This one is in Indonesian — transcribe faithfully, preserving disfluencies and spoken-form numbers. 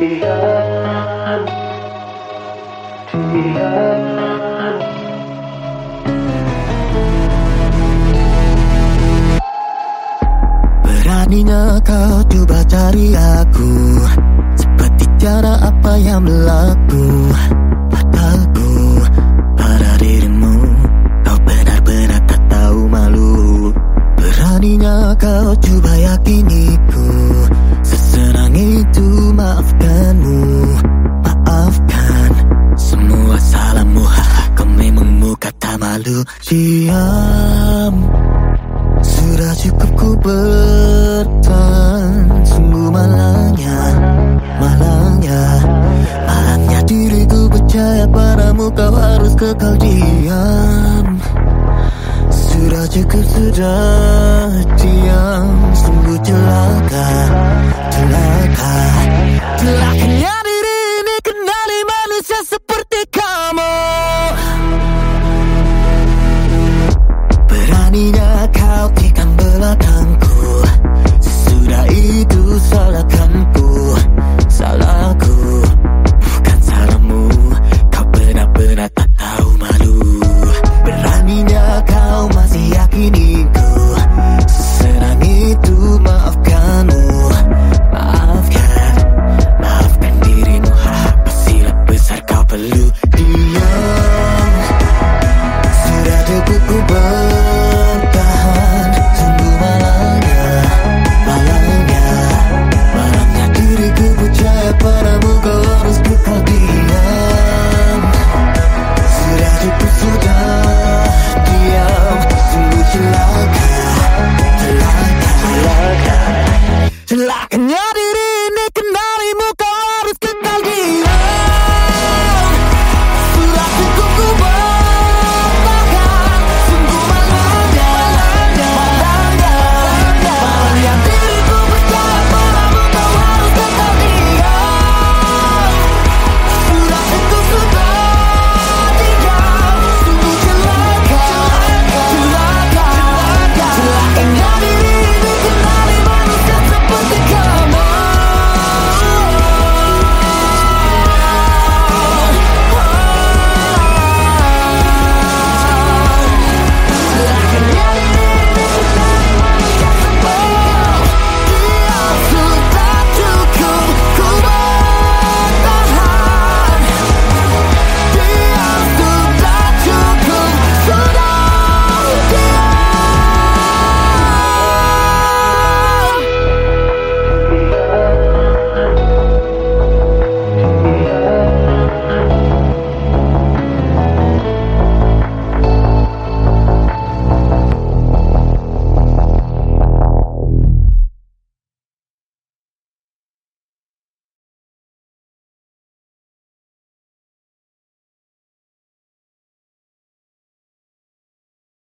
Diam, diam. Beraninya kau coba cari aku, seperti tiada apa yang berlaku. Padaku, pada dirimu, kau benar-benar tak tahu malu. Beraninya kau coba yakiniku, sesenang itu maafkanmu. Maafkan semua salahmu, haha, kau memang muka tak malu. Diam, sudah cukup ku bertahan. Sungguh malangnya, malangnya, malangnya diriku percaya padamu. Kau harus kekal diam. Sudah cukup, sudah diam. Sungguh celaka, celaka, celakanya diri ini kenali manusia seperti